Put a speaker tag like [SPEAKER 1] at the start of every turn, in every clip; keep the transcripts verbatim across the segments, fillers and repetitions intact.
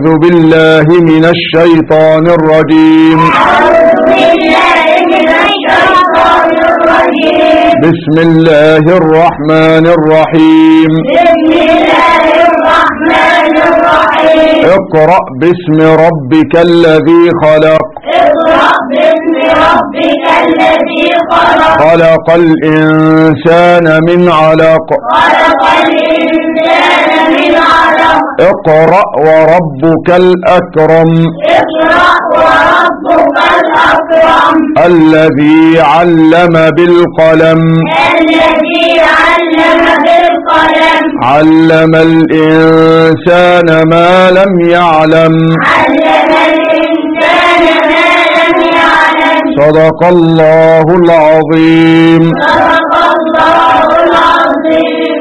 [SPEAKER 1] بالله من الشيطان الرجيم.
[SPEAKER 2] أعوذ بالله من الشيطان الرجيم.
[SPEAKER 1] بسم الله الرحمن الرحيم.
[SPEAKER 2] بسم الله الرحمن الرحيم.
[SPEAKER 1] اقرأ باسم ربك الذي خلق.
[SPEAKER 2] اقرأ باسم ربك الذي خلق.
[SPEAKER 1] خلق الإنسان من علق.
[SPEAKER 2] خلق الإنسان من علق.
[SPEAKER 1] اقرأ وربك الأكرم.
[SPEAKER 2] اقرأ وربك الأكرم.
[SPEAKER 1] الذي علم بالقلم.
[SPEAKER 2] الذي علم بالقلم.
[SPEAKER 1] علم الإنسان ما لم يعلم.
[SPEAKER 2] علم الإنسان ما لم يعلم.
[SPEAKER 1] صدق الله العظيم.
[SPEAKER 2] صدق الله العظيم.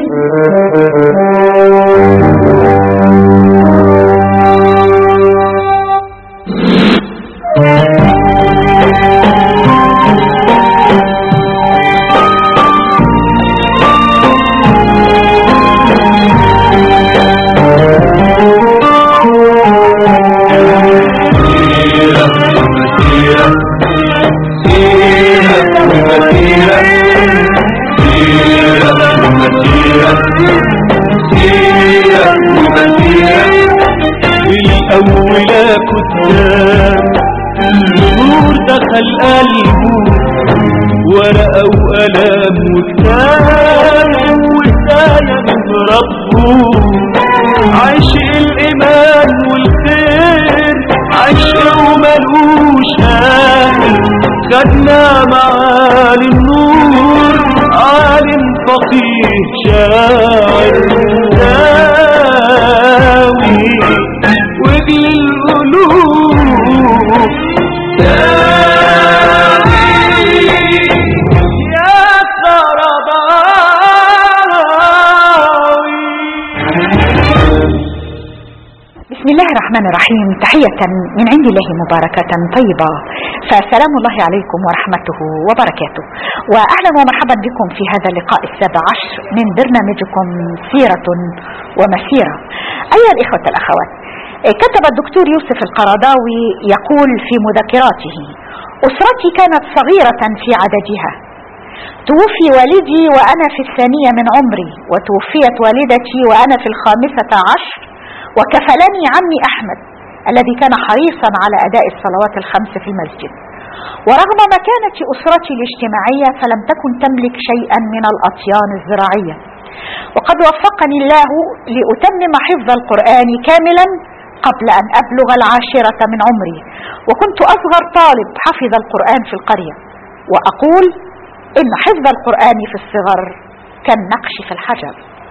[SPEAKER 3] الأولى كتاب النور دخل قلبه ورقة وقلم وكتاب وهداية من ربه. عشق الإيمان والخير عشق وملوش آخر. خدنا معالي النور عالم فقيه شاعر داوي وبالقلوب داوي يا قرضاوي.
[SPEAKER 4] بسم الله الرحمن الرحيم. تحية من عند الله مباركة طيبة، فسلام الله عليكم ورحمته وبركاته، وأهلا ومرحبا بكم في هذا اللقاء السابع عشر من برنامجكم سيرة ومسيرة. أيها الإخوة الأخوات، كتب الدكتور يوسف القرضاوي يقول في مذكراته: أسرتي كانت صغيرة في عددها. توفي والدي وأنا في الثانية من عمري، وتوفيت والدتي وأنا في الخامسة عشر، وكفلني عمي أحمد الذي كان حريصا على أداء الصلوات الخمس في المسجد. ورغم مكانة أسرتي الاجتماعية فلم تكن تملك شيئا من الأطيان الزراعية، وقد وفقني الله لأتمم حفظ القرآن كاملا قبل أن أبلغ العاشرة من عمري، وكنت أصغر طالب حفظ القرآن في القرية. وأقول إن حفظ القرآن في الصغر كالنقش في الحجر.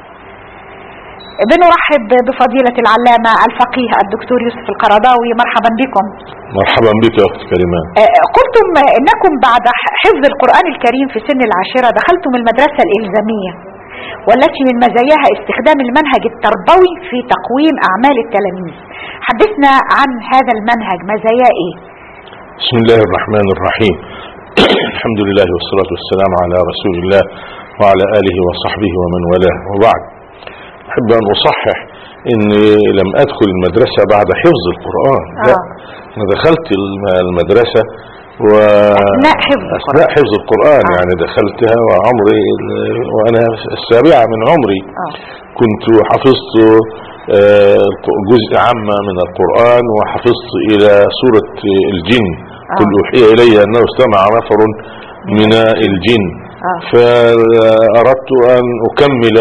[SPEAKER 4] بنرحب بفضيلة العلامة الفقيه الدكتور يوسف القرضاوي. مرحبا بكم.
[SPEAKER 1] مرحبا بك يا أخت كريمان.
[SPEAKER 4] قلتم إنكم بعد حفظ القرآن الكريم في سن العاشرة دخلتم المدرسة الإلزامية، والتي من مزاياها استخدام المنهج التربوي في تقويم أعمال التلاميذ. حدثنا عن هذا المنهج، مزاياه إيه؟
[SPEAKER 1] بسم الله الرحمن الرحيم. الحمد لله والصلاة والسلام على رسول الله وعلى آله وصحبه ومن والاه، وبعد. أحب أن أصحح أني لم أدخل المدرسة بعد حفظ القرآن. آه. لا، أنا دخلت المدرسة و...
[SPEAKER 4] أثناء حفظ القرآن,
[SPEAKER 1] أثناء حفظ القرآن. آه. يعني دخلتها وعمري وأنا السابعة من عمري. آه. كنت حفظت جزء عامة من القرآن، وحفظت إلى سورة الجن. آه. قل أوحي إلي أنه استمع نفر من الجن. آه. فأردت أن أكمل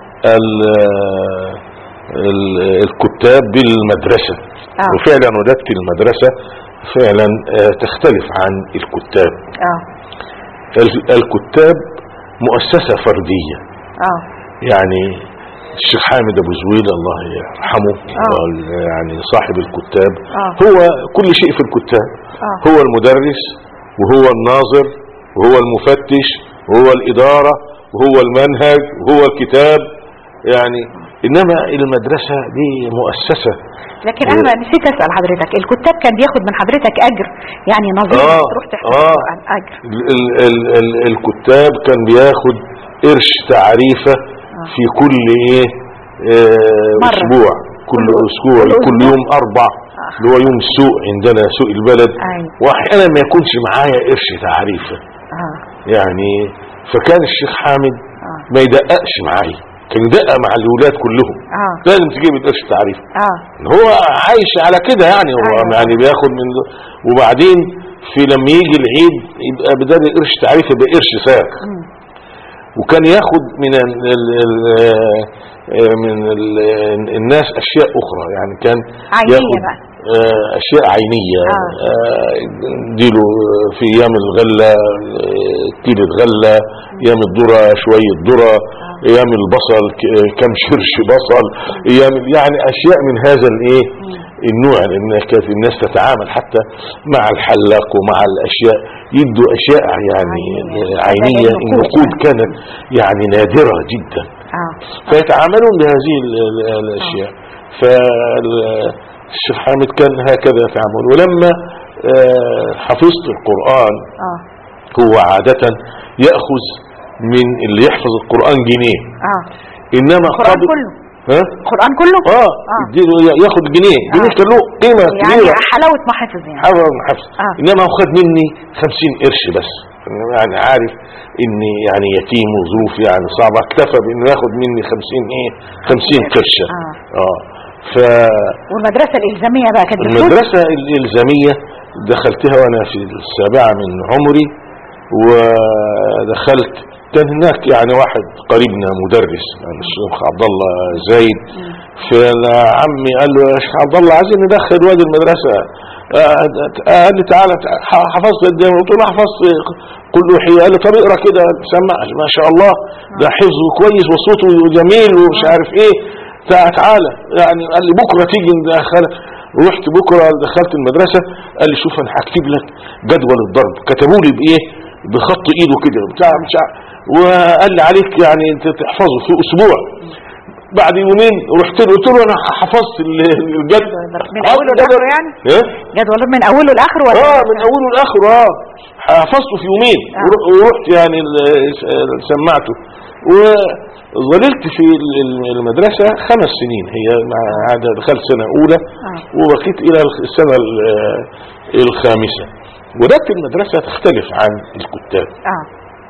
[SPEAKER 1] الكتاب بالمدرسة. آه. وفعلا وجدت المدرسة فعلا تختلف عن الكتاب. آه. الكتاب مؤسسة فردية. آه. يعني الشيخ حامد ابو زويل الله يرحمه، آه. يعني صاحب الكتاب. آه. هو كل شيء في الكتاب. آه. هو المدرس وهو الناظر وهو المفتش وهو الإدارة وهو المنهج وهو الكتاب. يعني انما المدرسة دي مؤسسة.
[SPEAKER 4] لكن انا نسيت اسأل حضرتك، الكتاب كان بياخد من حضرتك اجر؟ يعني نظير
[SPEAKER 1] آه
[SPEAKER 4] تروح تحفظ
[SPEAKER 1] آه
[SPEAKER 4] القرآن اجر؟
[SPEAKER 1] ال ال ال الكتاب كان بياخد قرش تعريفة. آه. في كل ايه آه اسبوع. كل اسبوع كل يوم اربع اللي هو يوم السوق عندنا سوق البلد. واحيانا ما يكونش معايا قرش تعريفه يعني، فكان الشيخ حامد ما يدققش معايا، كان يدقق مع الولاد كلهم لازم تجيب القرش تعريف. هو عايش على كده يعني، هو يعني بياخد من، وبعدين في لما يجي العيد يبقى بدل القرش تعريف يبقى قرش ساق. وكان ياخد من ال ال من ال الناس اشياء اخرى يعني، كان ياخد اشياء عينية. ديله في ايام الغلة كيلو الغلة، ايام الذرة شوية ذرة، ايام البصل كم شرش بصل، ايام يعني اشياء من هذا الايه النوع، لان كانت الناس تتعامل حتى مع الحلاق ومع الاشياء يدوا اشياء يعني عينية. النقود كانت يعني نادرة جدا فيتعاملون بهذه الاشياء. فالشيخ حامد كان هكذا يتعامل. ولما حفظت القرآن هو عادة يأخذ من اللي يحفظ القرآن جنيه، انما
[SPEAKER 4] القرآن كله
[SPEAKER 1] ها
[SPEAKER 4] القرآن كله
[SPEAKER 1] اه, آه. ياخد جنيه جنيه كان له قيمه
[SPEAKER 4] يعني
[SPEAKER 1] كبيره،
[SPEAKER 4] حلاوه محافظ يعني
[SPEAKER 1] حلاوه محافظ. آه. انما هو خد مني خمسين قرش بس، يعني عارف اني يعني يتيم وظروف يعني صعبه، اكتفى بانه ياخد مني خمسين ايه خمسين قرشه. اه, آه. ف
[SPEAKER 4] والمدرسه الالزاميه بقى كانت
[SPEAKER 1] المدرسه الالزاميه دخلتها وانا في السابعه من عمري، ودخلت كان هناك يعني واحد قريبنا مدرس يعني الشيخ عبد الله زايد، فعمي قال له يا شيخ عبد الله عايزين ندخل واد المدرسه. قال لي تعالى حفظت قدامي، قلت له حفظت كل وحي. قال لي طب اقرا كده سمع، ما شاء الله ده حفظه كويس وصوته جميل ومش عارف ايه، تعالى يعني. قال لي بكره تيجي ندخلك. رحت بكره دخلت المدرسه، قال لي شوف انا هكتب لك جدول الضرب، كتبوا لي بايه بخط ايده كده بتاع مش عارف، وقال لي عليك يعني انت تحفظه في اسبوع. بعد يومين رحت له قلت له انا حفظت الجدول
[SPEAKER 4] من اوله لاخره يعني
[SPEAKER 1] ايه
[SPEAKER 4] جدول من اوله لاخره ولا
[SPEAKER 1] اه من اوله لاخره اه حفظته في يومين. آه. ورحت يعني سمعته، وظللت في المدرسة خمس سنين. هي عادة دخلت سنة اولى آه. وبقيت الى السنة الخامسة. ودات المدرسة تختلف عن الكتاب. آه.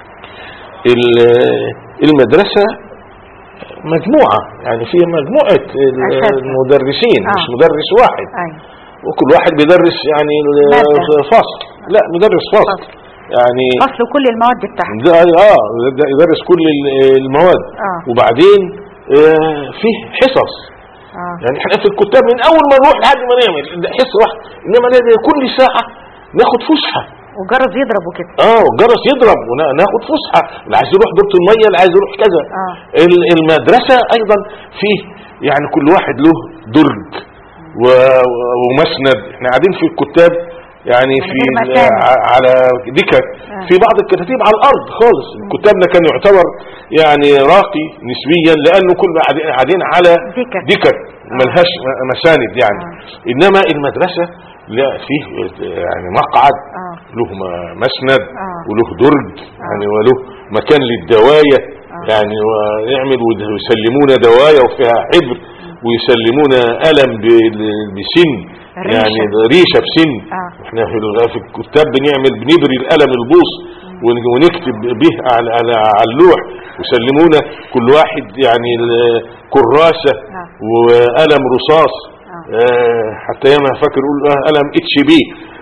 [SPEAKER 1] المدرسة مجموعة يعني فيها مجموعة المدرسين آه. مش مدرس واحد. آه. وكل واحد بيدرس يعني فصل، لا مدرس فصل يعني
[SPEAKER 4] فصل كل المواد بتاعته
[SPEAKER 1] اه يدرس كل المواد. آه. وبعدين آه فيه حصص. آه. يعني احنا في الكتاب من اول ما نروح لحد ما نعمل حصة واحدة، انما كل ساعة ناخد فسحة
[SPEAKER 4] وجرس يضرب وكده.
[SPEAKER 1] اه والجرس يضرب وناخد فسحه، اللي عايز يروح دورة الميه، اللي عايز يروح كذا. آه. المدرسه ايضا فيه يعني كل واحد له درج ومسند. احنا قاعدين في الكتاب يعني في على دكك. آه. في بعض الكتاتيب على الارض خالص. كتابنا كان يعتبر يعني راقي نسبيا لانه كل قاعدين على دكك ملهاش مساند يعني. آه. انما المدرسه لا فيه يعني مقعد آه. له مسند آه. وله درج آه. يعني وله مكان للدواية. آه. يعني ويعمل ويسلمونا دواية وفيها حبر ويسلمونا قلم بسن ريشة. يعني ريشة بسن. آه. احنا في الكتاب بنعمل بنبري القلم البوص ونكتب به على على اللوح، ويسلمونا كل واحد يعني كراسة آه. وقلم رصاص. آه حتى ياما فاكر يقول قلم اتش بي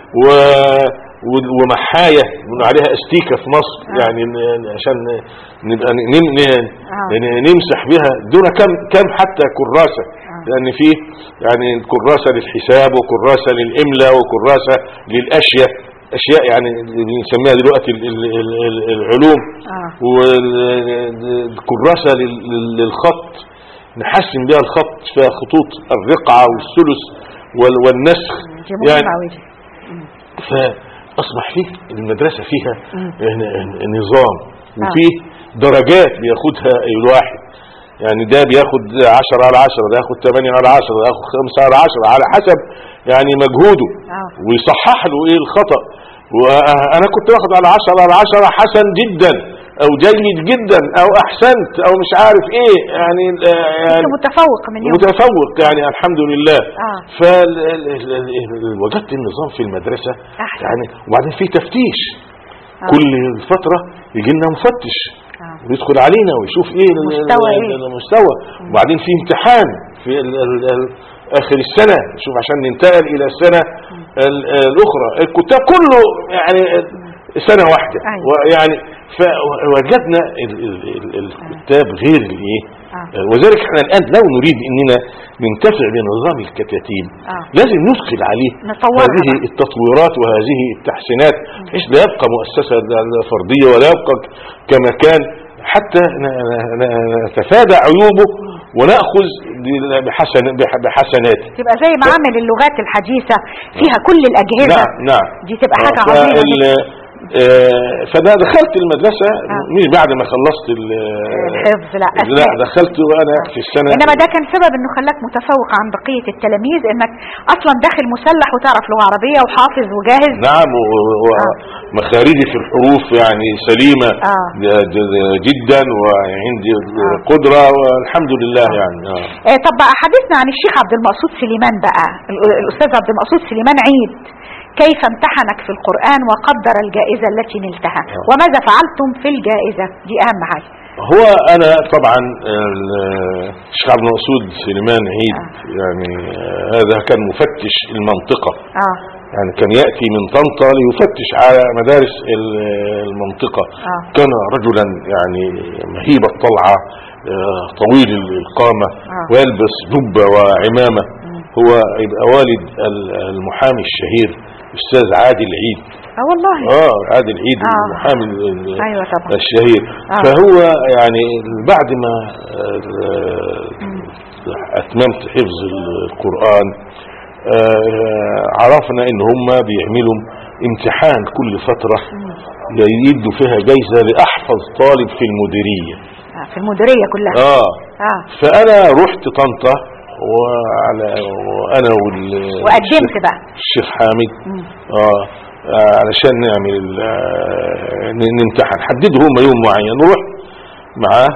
[SPEAKER 1] ومحاية من عليها استيكة في مصر. آه. يعني عشان نبقى نمسح بها دون كم كم حتى كراسة. آه. لان فيه يعني كراسة للحساب وكراسة للاملاء وكراسة للاشياء اشياء يعني بنسميها دلوقتي العلوم. آه. والكراسة للخط نحسن بها الخط، فيها خطوط الرقعة والثلث والنسخ يعني. فأصبح فيه المدرسة فيها نظام وفيه درجات بياخدها الواحد. يعني ده بياخد عشرة على عشرة، ده ياخد ثمانية على عشرة، ده ياخد خمسة على عشرة على حسب يعني مجهوده. ويصحح له ايه الخطأ. وانا كنت باخد على عشرة على عشرة حسن جدا، او جيد جدا او احسنت او مش عارف ايه يعني, يعني
[SPEAKER 4] متفوق من يوم
[SPEAKER 1] متفوق يعني الحمد لله.
[SPEAKER 4] آه.
[SPEAKER 1] فوجدت النظام في المدرسة
[SPEAKER 4] أحسن.
[SPEAKER 1] يعني وبعدين في تفتيش
[SPEAKER 4] آه.
[SPEAKER 1] كل فترة يجي لنا مفتش
[SPEAKER 4] آه.
[SPEAKER 1] ويدخل علينا ويشوف ايه
[SPEAKER 4] المستوى إيه؟
[SPEAKER 1] المستوى. وبعدين في امتحان في ال ال ال اخر السنة شوف عشان ننتقل الى السنة ال- الاخرى. الكتاب كله يعني سنة واحدة.
[SPEAKER 4] أيوة.
[SPEAKER 1] ويعني فوجدنا ال- ال- ال- الكتاب غير الايه.
[SPEAKER 4] آه.
[SPEAKER 1] وذلك احنا الان لو نريد اننا ننتفع بنظام الكتاتيب
[SPEAKER 4] آه.
[SPEAKER 1] لازم ندخل عليه
[SPEAKER 4] نطورها
[SPEAKER 1] هذه
[SPEAKER 4] بقى.
[SPEAKER 1] التطويرات وهذه التحسينات بحيث لا يبقى مؤسسة فردية ولا يبقى كما كان حتى ن- ن- نتفادى عيوبه ونأخذ بحسن بحسناته.
[SPEAKER 4] تبقى زي معامل اللغات الحديثة فيها كل الأجهزة.
[SPEAKER 1] نعم نعم
[SPEAKER 4] دي تبقى حاجة
[SPEAKER 1] فال-
[SPEAKER 4] عظيمة.
[SPEAKER 1] آه، فده دخلت المدرسة
[SPEAKER 4] آه.
[SPEAKER 1] مش بعد ما خلصت ال-
[SPEAKER 4] الحفظ لا
[SPEAKER 1] لا
[SPEAKER 4] أثناء.
[SPEAKER 1] دخلت وانا في السنة.
[SPEAKER 4] انما ده كان سبب انه خلاك متفوق عن بقية التلاميذ انك اصلا داخل مسلح وتعرف لغة عربية وحافظ وجاهز.
[SPEAKER 1] نعم ومخارجي في الحروف يعني سليمة
[SPEAKER 4] آه.
[SPEAKER 1] ج- جدا وعندي
[SPEAKER 4] آه.
[SPEAKER 1] قدرة والحمد لله يعني. آه.
[SPEAKER 4] آه طب بقى حدثنا عن الشيخ عبد المقصود سليمان بقى ال- الاستاذ عبد المقصود سليمان عيد كيف امتحنك في القرآن وقدر الجائزة التي نلتها
[SPEAKER 1] آه.
[SPEAKER 4] وماذا فعلتم في الجائزة دي اهم حاجة.
[SPEAKER 1] هو انا طبعا ال- الشيخ عبد المقصود سليمان عيد
[SPEAKER 4] آه.
[SPEAKER 1] يعني آه، هذا كان مفتش المنطقة.
[SPEAKER 4] اه
[SPEAKER 1] يعني كان يأتي من طنطا ليفتش على مدارس ال- المنطقة.
[SPEAKER 4] آه.
[SPEAKER 1] كان رجلا يعني مهيب الطلعة آه، طويل القامة
[SPEAKER 4] آه.
[SPEAKER 1] ويلبس جبة وعمامة. هو يبقى والد ال- المحامي الشهير أستاذ عادل عيد.
[SPEAKER 4] اه والله.
[SPEAKER 1] اه عادل عيد
[SPEAKER 4] آه.
[SPEAKER 1] المحامي ال-
[SPEAKER 4] ايوه طبعا.
[SPEAKER 1] الشهير.
[SPEAKER 4] آه.
[SPEAKER 1] فهو يعني بعد ما آه، اتممت حفظ القرآن آه، عرفنا ان هم بيعملوا امتحان كل فترة يدوا فيها جايزة لأحفظ طالب في المديرية.
[SPEAKER 4] آه في المديرية كلها.
[SPEAKER 1] اه
[SPEAKER 4] اه
[SPEAKER 1] فانا رحت طنطا وعلى وانا وال-
[SPEAKER 4] وقدمت بقى.
[SPEAKER 1] الشيخ حامد
[SPEAKER 4] مم.
[SPEAKER 1] اه آه، علشان نعمل ال- آه، ن- نمتحن حددوا هم يوم معين ورحت معاه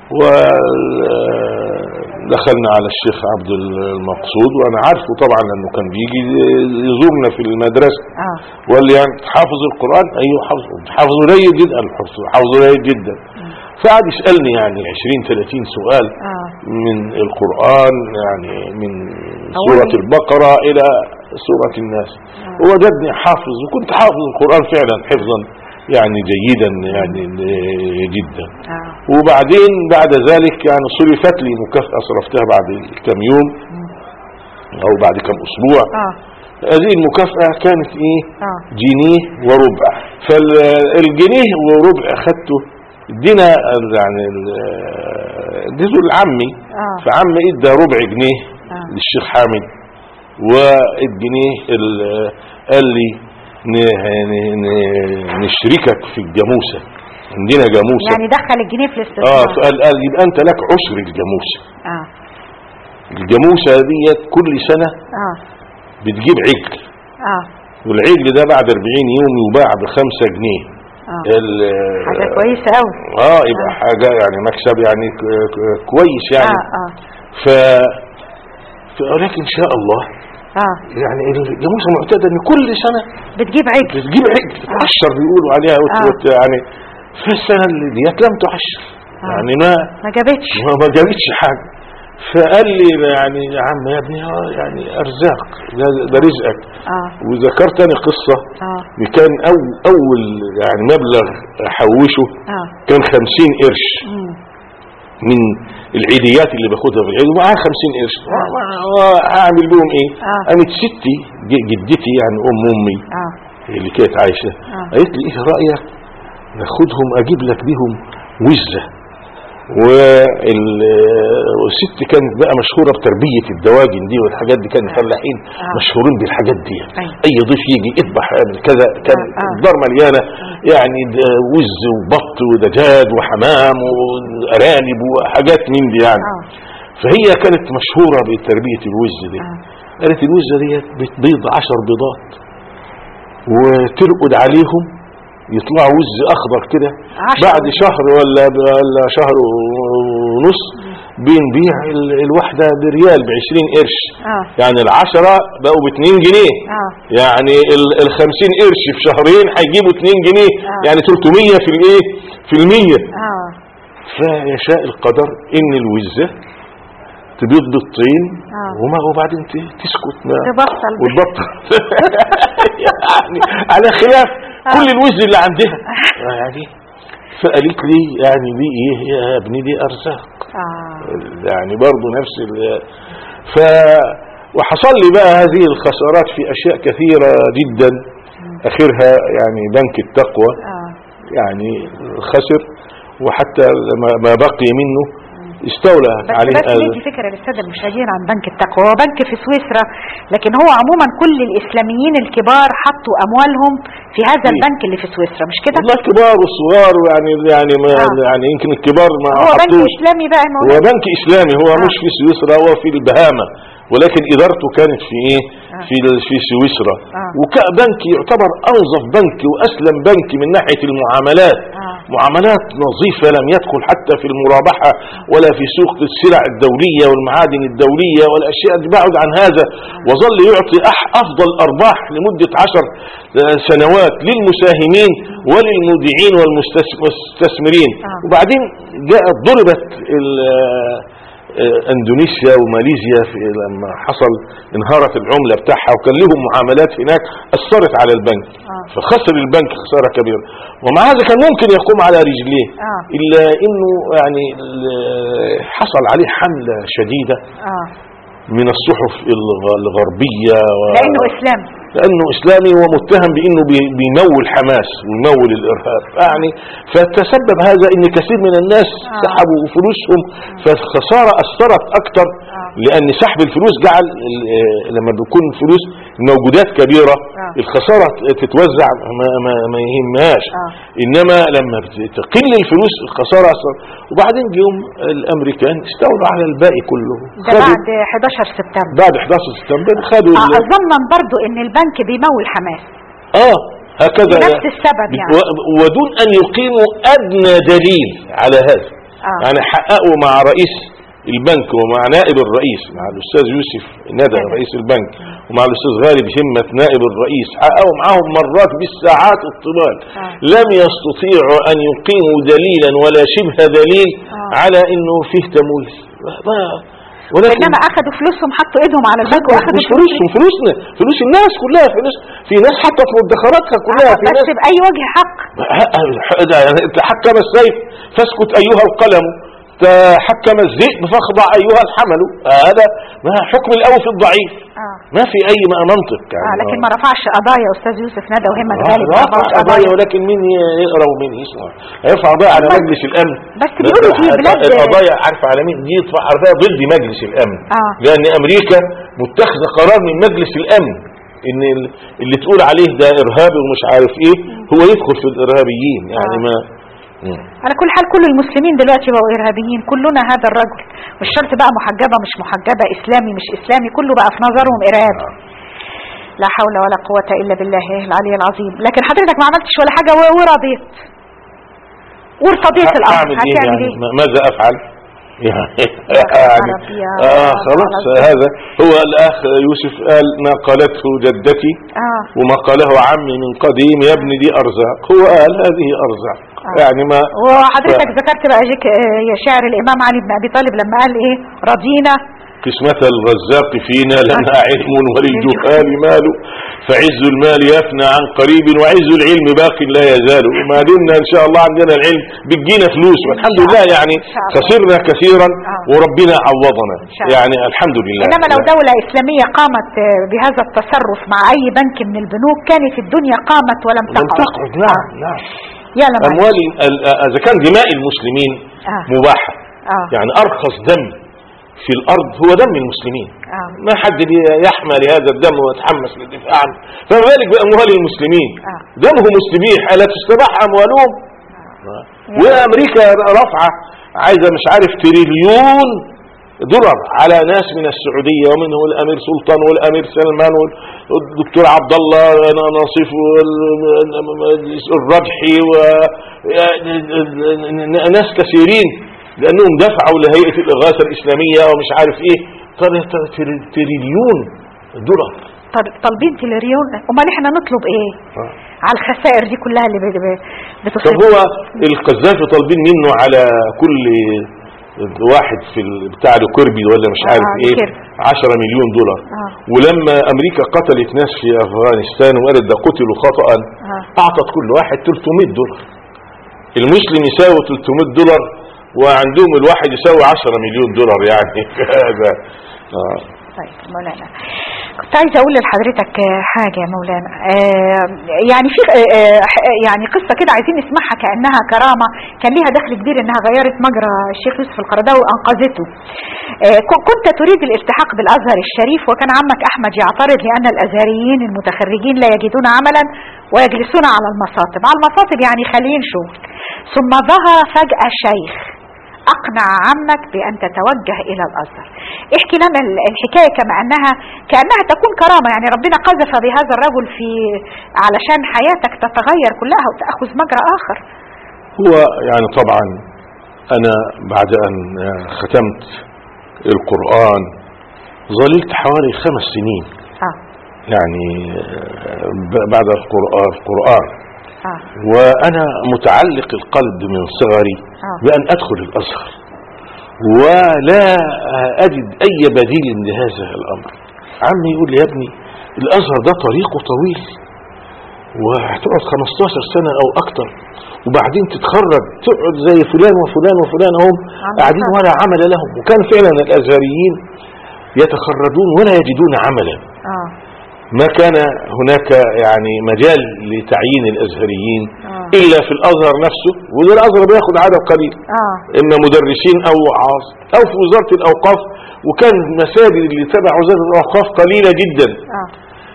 [SPEAKER 1] ودخلنا على الشيخ عبد المقصود وانا عارفه طبعا لانه كان بيجي يزورنا في المدرسة.
[SPEAKER 4] اه
[SPEAKER 1] وقال لي يعني حافظ القرآن؟ ايوه حافظه. حافظه جيد جدا. حافظه جيد جدا. فقعد يسألني يعني عشرين ثلاثين سؤال
[SPEAKER 4] اه
[SPEAKER 1] من القرآن يعني من
[SPEAKER 4] أولي.
[SPEAKER 1] سورة البقرة إلى سورة الناس. ووجدني حافظ وكنت حافظ القرآن فعلا حفظا يعني جيدا يعني جدا.
[SPEAKER 4] اه
[SPEAKER 1] وبعدين بعد ذلك يعني صرفت لي مكافأة صرفتها بعد كم يوم أو بعد كم أسبوع.
[SPEAKER 4] اه
[SPEAKER 1] هذه المكافأة كانت إيه؟
[SPEAKER 4] اه
[SPEAKER 1] جنيه وربع. فالجنيه وربع أخدته ادينا ال- يعني اديته لعمي.
[SPEAKER 4] اه
[SPEAKER 1] فعمي ادى ربع جنيه
[SPEAKER 4] آه.
[SPEAKER 1] للشيخ حامد والجنيه ال- قال لي ن- ن- ن- نشركك في الجاموسة. عندنا جاموسة
[SPEAKER 4] يعني دخل الجنيه في
[SPEAKER 1] اه
[SPEAKER 4] الاستثمار.
[SPEAKER 1] فقال قال يبقى انت لك عشر الجاموسة.
[SPEAKER 4] اه
[SPEAKER 1] الجاموسة ديت كل سنة
[SPEAKER 4] اه
[SPEAKER 1] بتجيب عجل
[SPEAKER 4] اه
[SPEAKER 1] والعجل ده بعد أربعين يوم يباع بخمسة جنيه.
[SPEAKER 4] اه
[SPEAKER 1] ال-
[SPEAKER 4] حاجة كويسة قوي.
[SPEAKER 1] اه يبقى حاجة يعني مكسب يعني ك- ك- كويس يعني.
[SPEAKER 4] اه اه
[SPEAKER 1] ف ولكن ان شاء الله
[SPEAKER 4] اه
[SPEAKER 1] يعني الجاموسة معتادة ان كل سنة
[SPEAKER 4] بتجيب عجل.
[SPEAKER 1] بتجيب عجل تعشر بيقولوا عليها وت-
[SPEAKER 4] آه.
[SPEAKER 1] وت- يعني في السنة اللي ديت لم تعشر
[SPEAKER 4] آه.
[SPEAKER 1] يعني ما
[SPEAKER 4] ما جابتش.
[SPEAKER 1] ما ما جابتش حاجة. فقال لي يعني يا عم يا ابني آه يعني ارزاق ده, ده رزقك.
[SPEAKER 4] اه
[SPEAKER 1] وذكرت انا قصة
[SPEAKER 4] اه
[SPEAKER 1] كان أو اول يعني مبلغ احوشه
[SPEAKER 4] اه
[SPEAKER 1] كان خمسين قرش
[SPEAKER 4] مم.
[SPEAKER 1] من العيديات اللي باخدها في العيد ومعاها خمسين قرش. اعمل بهم ايه؟
[SPEAKER 4] آه.
[SPEAKER 1] قامت ستي ج- جدتي يعني ام امي
[SPEAKER 4] اه
[SPEAKER 1] اللي كانت عايشة
[SPEAKER 4] آه.
[SPEAKER 1] قالت لي ايه رأيك ناخدهم اجيب لك بيهم وزة. وال- والست كانت بقى مشهورة بتربية الدواجن دي والحاجات دي، كانوا فلاحين
[SPEAKER 4] آه.
[SPEAKER 1] مشهورين بالحاجات دي.
[SPEAKER 4] أيوة.
[SPEAKER 1] اي ضيف يجي اذبح اعمل كذا، كان
[SPEAKER 4] آه. آه.
[SPEAKER 1] الدار مليانة يعني د- وز وبط ودجاج وحمام وارانب وحاجات من دي يعني.
[SPEAKER 4] اه
[SPEAKER 1] فهي كانت مشهورة بتربية الوز دي.
[SPEAKER 4] آه.
[SPEAKER 1] قالت الوزة دي بتبيض عشر بيضات وترقد عليهم يطلع وز اخضر كده بعد شهر ولا ولا شهر ونص بنبيع الواحدة بريال بعشرين قرش.
[SPEAKER 4] آه.
[SPEAKER 1] يعني العشرة بقوا باتنين جنيه.
[SPEAKER 4] آه.
[SPEAKER 1] يعني الخمسين قرش في شهرين هيجيبوا اتنين جنيه.
[SPEAKER 4] آه.
[SPEAKER 1] يعني تلتمية في الايه في المية.
[SPEAKER 4] آه.
[SPEAKER 1] فيشاء القدر ان الوزة تبيض بالطين.
[SPEAKER 4] آه.
[SPEAKER 1] وما وبعدين تسكت ما
[SPEAKER 4] تبطل
[SPEAKER 1] وتبطل يعني على خلاف آه. كل الوز اللي عندها يعني. فقالت لي يعني دي ايه يا ابني دي ارزاق.
[SPEAKER 4] آه.
[SPEAKER 1] يعني برضو نفس ال ف وحصل لي بقى هذه الخسارات في اشياء كثيرة جدا. اخرها يعني بنك التقوى
[SPEAKER 4] آه.
[SPEAKER 1] يعني خسر، وحتى ما بقي منه استولى عليه.
[SPEAKER 4] بس بس ندي فكرة للسادة المشاهدين عن بنك التقوى. هو بنك في سويسرا، لكن هو عموما كل الاسلاميين الكبار حطوا اموالهم في هذا البنك اللي في سويسرا، مش كده؟
[SPEAKER 1] والله الكبار والصغار يعني يعني ما
[SPEAKER 4] آه.
[SPEAKER 1] يعني يمكن الكبار ما
[SPEAKER 4] هو
[SPEAKER 1] حطوش.
[SPEAKER 4] بنك اسلامي بقى
[SPEAKER 1] هو بنك اسلامي. هو
[SPEAKER 4] آه.
[SPEAKER 1] مش في سويسرا، هو في البهامة، ولكن ادارته كانت في ايه
[SPEAKER 4] آه.
[SPEAKER 1] في في سويسرا.
[SPEAKER 4] آه.
[SPEAKER 1] وكبنك يعتبر انظف بنك واسلم بنك من ناحية المعاملات.
[SPEAKER 4] آه.
[SPEAKER 1] معاملات نظيفة، لم يدخل حتى في المرابحة ولا في سوق السلع الدولية والمعادن الدولية والاشياء دي، بعد عن هذا. وظل يعطي افضل ارباح لمدة عشر سنوات للمساهمين وللمودعين والمستثمرين.
[SPEAKER 4] آه.
[SPEAKER 1] وبعدين جاءت ضربت اندونيسيا وماليزيا في لما حصل انهارت العملة بتاعها، وكان لهم معاملات هناك اثرت على البنك.
[SPEAKER 4] آه.
[SPEAKER 1] فخسر البنك خسارة كبيرة، ومع هذا كان ممكن يقوم على رجليه.
[SPEAKER 4] آه.
[SPEAKER 1] الا انه يعني حصل عليه حملة شديدة
[SPEAKER 4] آه.
[SPEAKER 1] من الصحف الغربية و...
[SPEAKER 4] لانه اسلام
[SPEAKER 1] لانه اسلامي ومتهم بانه بيمول حماس ويمول الارهاب يعني. فتسبب هذا ان كثير من الناس
[SPEAKER 4] آه.
[SPEAKER 1] سحبوا فلوسهم، فالخسارة اثرت اكتر.
[SPEAKER 4] آه.
[SPEAKER 1] لان سحب الفلوس جعل لما بيكون فلوس موجودات كبيرة
[SPEAKER 4] آه.
[SPEAKER 1] الخسارة تتوزع ما, ما, ما يهمهاش.
[SPEAKER 4] آه.
[SPEAKER 1] انما لما تقل الفلوس الخسارة اثر. وبعدين يوم الامريكان استولوا على الباقي كله.
[SPEAKER 4] ده بعد حداشر سبتمبر.
[SPEAKER 1] بعد حداشر سبتمبر خدوا
[SPEAKER 4] آه. ظنا برضو ان البنك بيمول حماس.
[SPEAKER 1] اه هكذا
[SPEAKER 4] نفس السبب يعني.
[SPEAKER 1] ودون ان يقيموا ادنى دليل على هذا.
[SPEAKER 4] آه.
[SPEAKER 1] يعني حققوا مع رئيس البنك ومع نائب الرئيس، مع الاستاذ يوسف ندى رئيس البنك ومع الاستاذ غالب همة نائب الرئيس، حققوا معهم مرات بالساعات الطوال.
[SPEAKER 4] آه.
[SPEAKER 1] لم يستطيعوا ان يقيموا دليلا ولا شبه دليل
[SPEAKER 4] آه.
[SPEAKER 1] على انه فيه تمويل.
[SPEAKER 4] ولكن انما اخذوا فلوسهم، حطوا ايدهم على البنك واخذوا
[SPEAKER 1] مش فلوسهم، فلوسنا، فلوس الناس كلها، فلوس في ناس حطت مدخراتها كلها.
[SPEAKER 4] في بس ناس باي وجه حق.
[SPEAKER 1] تحكم السيف فاسكت ايها القلم، تحكم الذئب فاخضع ايها الحمل. هذا ما حكم القوي في الضعيف.
[SPEAKER 4] آه.
[SPEAKER 1] ما في اي منطق يعني.
[SPEAKER 4] آه. لكن ما رفعش قضايا استاذ يوسف ندى وهمة
[SPEAKER 1] آه.
[SPEAKER 4] غالب.
[SPEAKER 1] ما رفعش قضايا، ولكن مين يقرا ومين يسمع؟ هيرفع قضايا على مجلس الامن.
[SPEAKER 4] بس بيقولوا في بلاد
[SPEAKER 1] القضايا عارفه على مين دي؟ يدفع قضايا ضد مجلس الامن.
[SPEAKER 4] آه.
[SPEAKER 1] لان امريكا متخذه قرار من مجلس الامن ان اللي تقول عليه ده ارهابي ومش عارف ايه هو يدخل في الارهابيين يعني.
[SPEAKER 4] آه.
[SPEAKER 1] ما
[SPEAKER 4] على كل حال كل المسلمين دلوقتي بقوا ارهابيين، كلنا هذا الرجل مش شرط بقى محجبة مش محجبة، اسلامي مش اسلامي، كله بقى في نظرهم ارهاب. لا حول ولا قوة الا بالله العلي العظيم. لكن حضرتك ما عملتش ولا حاجة ورضيت وارتضيت الامر، هتعمل ايه؟
[SPEAKER 1] ماذا افعل يعني؟ آه خلاص هذا هو الاخ يوسف قال ما قالته جدتي
[SPEAKER 4] آه.
[SPEAKER 1] وما قاله عمي من قديم يا ابني دي ارزاق. هو قال هذه ارزاق. آه. يعني ما
[SPEAKER 4] وحضرتك ف... ذكرت بقى يا شاعر الامام علي بن ابي طالب لما قال ايه رضينا
[SPEAKER 1] قسمة الرزاق فينا لنا علم وللجهال مال، فعز المال يفنى عن قريب وعز العلم باق لا يزال. وما دمنا ان شاء الله عندنا العلم بتجينا فلوس والحمد لله يعني. خسرنا كثيرا وربنا عوضنا يعني الحمد لله.
[SPEAKER 4] انما لو دولة اسلامية قامت بهذا التصرف مع اي بنك من البنوك كانت الدنيا قامت ولم
[SPEAKER 1] تقعد. نعم نعم.
[SPEAKER 4] اموال
[SPEAKER 1] اذا كان دماء المسلمين
[SPEAKER 4] آه.
[SPEAKER 1] مباحة.
[SPEAKER 4] آه.
[SPEAKER 1] يعني ارخص دم في الارض هو دم المسلمين.
[SPEAKER 4] آه.
[SPEAKER 1] ما حد يحمل هذا الدم ويتحمس للدفاع عنه، فما بالك باموال المسلمين.
[SPEAKER 4] آه.
[SPEAKER 1] دمهم مستبيح، الا تستباح اموالهم. آه. وامريكا رافعه عايزه مش عارف تريليون دولار على ناس من السعودية، ومنهم الأمير سلطان والأمير سلمان والدكتور عبد الله ناصف الرجحي وناس كثيرين، لأنهم دفعوا لهيئة الإغاثة الإسلامية ومش عارف إيه تريليون دولار.
[SPEAKER 4] طالبين تريليون، امال احنا نطلب ايه آه. على الخسائر دي كلها اللي بتصير.
[SPEAKER 1] طب هو القذافي طالبين منه على كل واحد في بتاع الكربي ولا مش عارف آه ايه عشرة مليون دولار آه. ولما امريكا قتلت ناس في افغانستان وقالت ده قتلوا خطأ آه. اعطت كل واحد ثلاثمائة دولار. المسلم يساوي ثلاثمائة دولار وعندهم الواحد يساوي عشرة مليون دولار يعني هذا آه.
[SPEAKER 4] طيب مولانا، كنت عايزه اقول لحضرتك حاجه يا مولانا. آه يعني في آه يعني قصه كده عايزين نسمعها كانها كرامه، كان ليها دخل كبير انها غيرت مجرى الشيخ يوسف القرضاوي وانقذته. آه كنت تريد الالتحاق بالازهر الشريف، وكان عمك احمد يعترض لان الازهريين المتخرجين لا يجدون عملا ويجلسون على المصاطب. على المصاطب يعني خاليين شغل. ثم ظهر فجأة شيخ اقنع عمك بان تتوجه الى الازهر. احكي لنا الحكاية كما انها كأنها تكون كرامة، يعني ربنا قذف بهذا الرجل في علشان حياتك تتغير كلها وتأخذ مجرى اخر.
[SPEAKER 1] هو يعني طبعا انا بعد ان ختمت القرآن ظللت حوالي خمس سنين آه. يعني بعد القرآن, القرآن. آه. وانا متعلق القلب من صغري آه. بان ادخل الازهر، ولا اجد اي بديل لهذا الامر. عمي يقول لي يا ابني الازهر ده طريقه طويل وهتقعد خمستاشر سنة او اكتر، وبعدين تتخرج تقعد زي فلان وفلان وفلان هم قاعدين ولا عمل لهم. وكان فعلا الازهريين يتخرجون ولا يجدون عملا آه. ما كان هناك يعني مجال لتعيين الازهريين آه. الا في الازهر نفسه، وده الازهر بياخد عدد قليل آه. اما مدرسين او وعاظ او في وزارة الاوقاف، وكان المساجد اللي تبع وزارة الاوقاف قليلة جدا آه.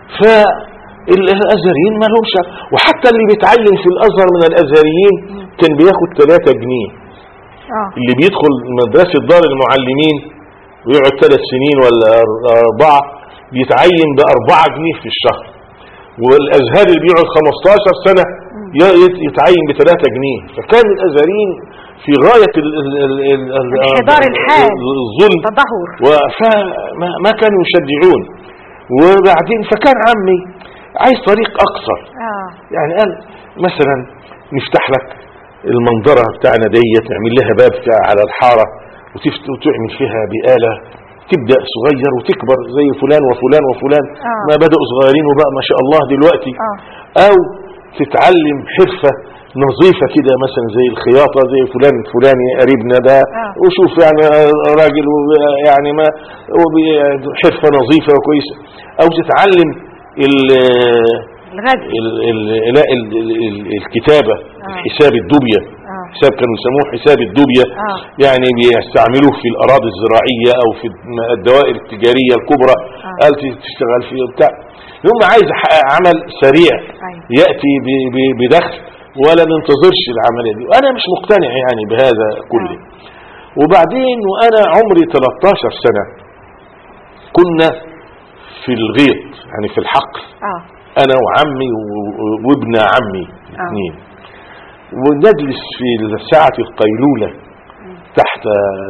[SPEAKER 1] فالازهريين ما لهمش. وحتى اللي بيتعين في الازهر من الازهريين كان بياخد ثلاثة جنيه آه. اللي بيدخل مدرسة دار المعلمين ويقعد ثلاث سنين ولا اربعة بيتعين بأربعة جنيه في الشهر، والأزهر اللي بيقعد خمستاشر سنة يتعين بثلاثة جنيه. فكان الأزهريين في غاية
[SPEAKER 4] انحدار الحال
[SPEAKER 1] الظلم
[SPEAKER 4] تدهور،
[SPEAKER 1] وما كانوا يشجعون. وبعدين فكان عمي عايز طريق أقصر آه. يعني قال مثلا نفتح لك المنظرة بتاعنا ديت، نعمل لها باب على الحارة وتعمل فيها بآلة تبدأ صغير وتكبر زي فلان وفلان وفلان آه. ما بدأوا صغيرين وبقى ما شاء الله دلوقتي آه. او تتعلم حرفة نظيفة كده مثلا زي الخياطة زي فلان فلاني قريبنا ده آه. وشوف يعني راجل يعني ما حرفة نظيفة وكويسة، او تتعلم ال ال ال ال ال الكتابة آه. الحساب الدوبيا آه. حساب كانوا يسموه حساب الدوبيا آه. يعني بيستعملوه في الأراضي الزراعية أو في الدوائر التجارية الكبرى آه. قال تشتغل فيه وبتاع. هم عايز عمل سريع أيوة. يأتي بدخل ولا ننتظرش العملية دي، وأنا مش مقتنع يعني بهذا كله آه. وبعدين وأنا عمري ثلاثتاشر سنة كنا في الغيط يعني في الحقل آه. أنا وعمي وابن عمي اثنين آه. ونجلس في ساعة القيلولة تحت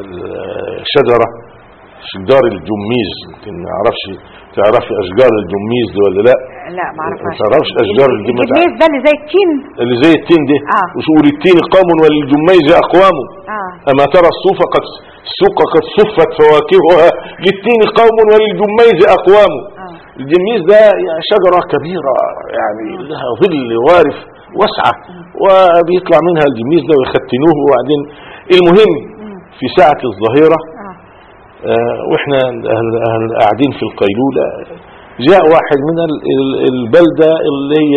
[SPEAKER 1] شجرة شجار الجميز. يمكن ما اعرفش تعرفي اشجار الجميز دي ولا لا؟
[SPEAKER 4] لا ما اعرفهاش.
[SPEAKER 1] ما تعرفش اشجار الجميز؟
[SPEAKER 4] الجميز ده اللي زي التين،
[SPEAKER 1] اللي زي التين ده آه. وشور التين قوم وللجميز اقوام آه. اما ترى الصوف قد السوق قد صفت فواكهها للتين قوم وللجميز اقوام آه. الجميز ده شجرة كبيرة يعني لها ظل وارف واسعة وبيطلع منها الجميز ده ويختنوه. وبعدين المهم في ساعة الظهيرة آه واحنا قاعدين في القيلولة جاء واحد من البلدة اللي هي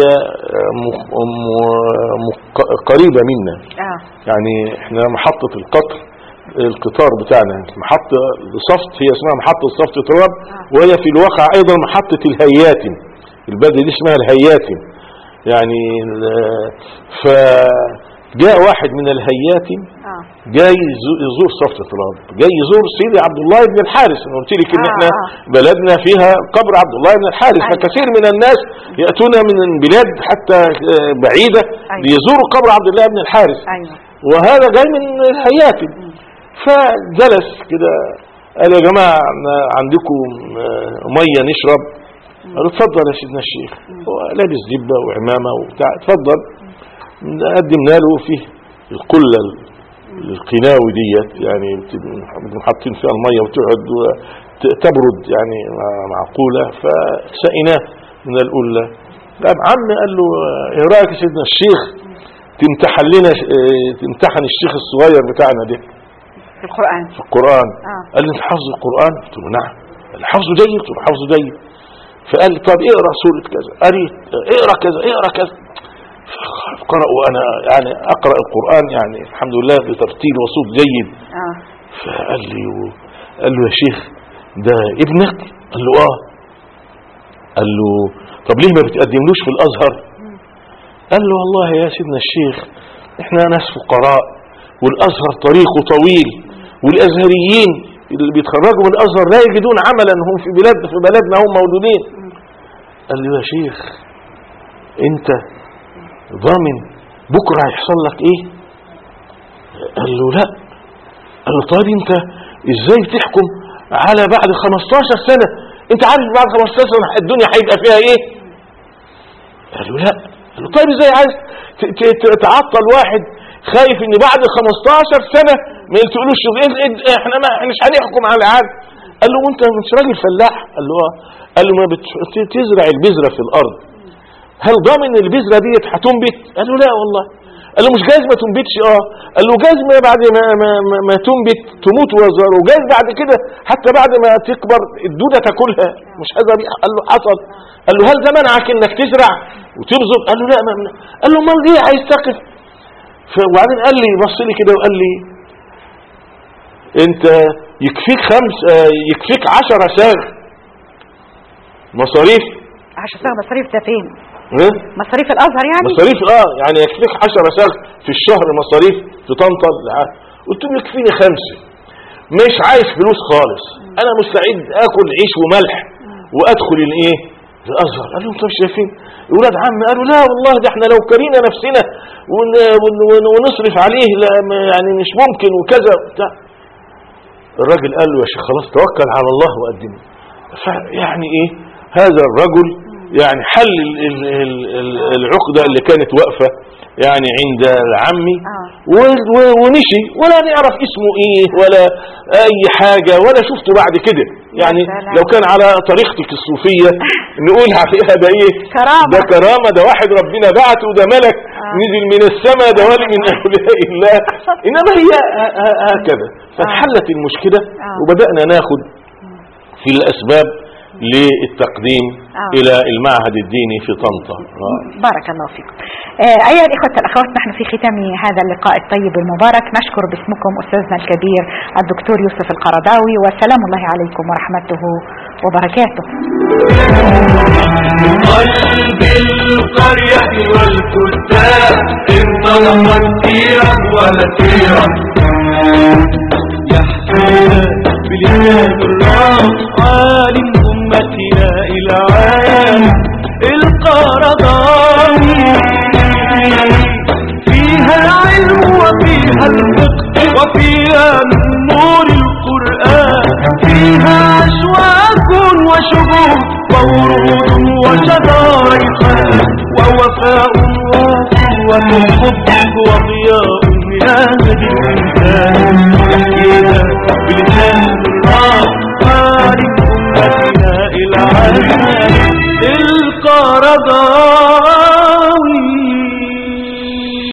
[SPEAKER 1] قريبة منا آه. يعني احنا محطة القطر القطار بتاعنا محطة صفت هي اسمها محطة صفت تراب آه. وهي في الواقع ايضا محطة الهياتم. البلدة دي اسمها الهياتم يعني. فجاء واحد من الهياتم آه. جاي يزور صفة الأرض، جاي يزور سيدي عبد الله بن الحارث. أنا قلت لك إن إحنا بلدنا فيها قبر عبد الله بن الحارث، فكثير من الناس يأتون من بلاد حتى بعيدة ليزوروا قبر عبد الله بن الحارث، وهذا جاي من الهياكل. فجلس كده قال يا جماعة عندكم مية نشرب؟ قالوا اتفضل يا سيدنا الشيخ. هو لابس جبة وعمامة وبتاع، اتفضل. قدمنا له فيه القلة القناوي ديت، يعني حاطين فيها المية وتقعد تبرد يعني معقولة. فسقيناه من القلة. قام عم قال له ايه رأيك يا سيدنا الشيخ تمتحن لنا، تمتحن الشيخ الصغير بتاعنا ده
[SPEAKER 4] في القرآن
[SPEAKER 1] في القرآن آه. قال لي انت حافظ القرآن؟ قلت له نعم. قال لي حافظه جيد؟ قلت له حافظه جيد. فقال لي طب اقرا سورة كذا. قريت اقرا كذا اقرا كذا. قرأ وانا يعني اقرأ القرآن يعني الحمد لله بترتيل وصوت جيد آه. فقال لي و... قال له يا شيخ ده ابنك؟ قال له اه. قال له طب ليه ما بتقدملوش في الازهر؟ قال له والله يا سيدنا الشيخ احنا ناس فقراء والازهر طريقه طويل، والازهريين اللي بيتخرجوا من الازهر لا يجدون عملا، هم في بلاد في بلدنا هم مولودين. قال له يا شيخ انت ضامن بكره هيحصل لك ايه؟ قال له لا. قال له طيب انت ازاي تحكم على بعد خمستاشر سنة؟ انت عارف بعد خمستاشر سنة الدنيا هيبقى فيها ايه؟ قال له لا. قال له طيب ازاي عايز تعطل واحد خايف ان بعد خمستاشر سنة ما تقولوش احنا ما مش هنحكم على العالم؟ قال له وانت مش راجل فلاح؟ قال له اه. قال له ما بتزرع البذرة في الارض، هل ضامن البذرة ديت هتنبت؟ قال له لا والله. قال له مش جايز ما تنبتش؟ اه. قال له جايز ما بعد ما ما, ما, ما تنبت تموت وزر، وجايز بعد كده حتى بعد ما تكبر الدودة تاكلها، مش هذا؟ قال له حصل. قال له هل ده منعك انك تزرع وتبذر؟ قال له لا ما منع. قال له امال ليه عايز تقف؟ وبعدين قال لي بص لي كده وقال لي انت يكفيك خمس يكفيك عشرة ساغ مصاريف.
[SPEAKER 4] عشرة ساغ مصاريف ده فين؟
[SPEAKER 1] اه؟
[SPEAKER 4] مصاريف الازهر يعني؟
[SPEAKER 1] مصاريف اه يعني يكفيك عشرة ساغ في الشهر مصاريف في طنطا. قلت له يكفيني خمسة، مش عايز فلوس خالص، انا مستعد اكل عيش وملح وادخل الايه الازهر. قال له انتوا مش شايفين اولاد عم؟ قالوا لا والله ده احنا لو كرينا نفسنا ون ون ونصرف عليه يعني مش ممكن وكذا وبتاع. الراجل قال له يا شيخ خلاص توكل على الله وقدم. فيعني ايه هذا الرجل يعني حل العقدة اللي كانت واقفة يعني عند عمي ونشي، ولا نعرف اسمه ايه ولا اي حاجة ولا شفته بعد كده. يعني لو كان على طريقتك الصوفية نقول عليها ده ايه؟
[SPEAKER 4] كرامة.
[SPEAKER 1] ده كرامة، ده واحد ربنا بعته، ده ملك نزل من السماء، ده ولي من اولياء الله. انما هي هكذا. فحلت المشكلة وبدأنا ناخد في الاسباب للتقديم آه. إلى المعهد الديني في طنطا. آه.
[SPEAKER 4] بارك الله فيكم. آه أيها الإخوة الأخوات، نحن في ختام هذا اللقاء الطيب المبارك نشكر باسمكم أستاذنا الكبير الدكتور يوسف القرضاوي، وسلام الله عليكم ورحمته وبركاته.
[SPEAKER 3] قلب القرية والكتاب انطلقت سيرا ونسيرا يحسن بلسان الله عالم أمتنا إلى عالم القرضاوي. فيها العلم وفيها الفقه وفيها نور القرآن، فيها أشواك وشجون وورود وشجر ريحان ووفاء وحب وضياء يهدي الإنسان. يحكينا بلسان الله عالم أمتنا إلى عالم القرضاوي.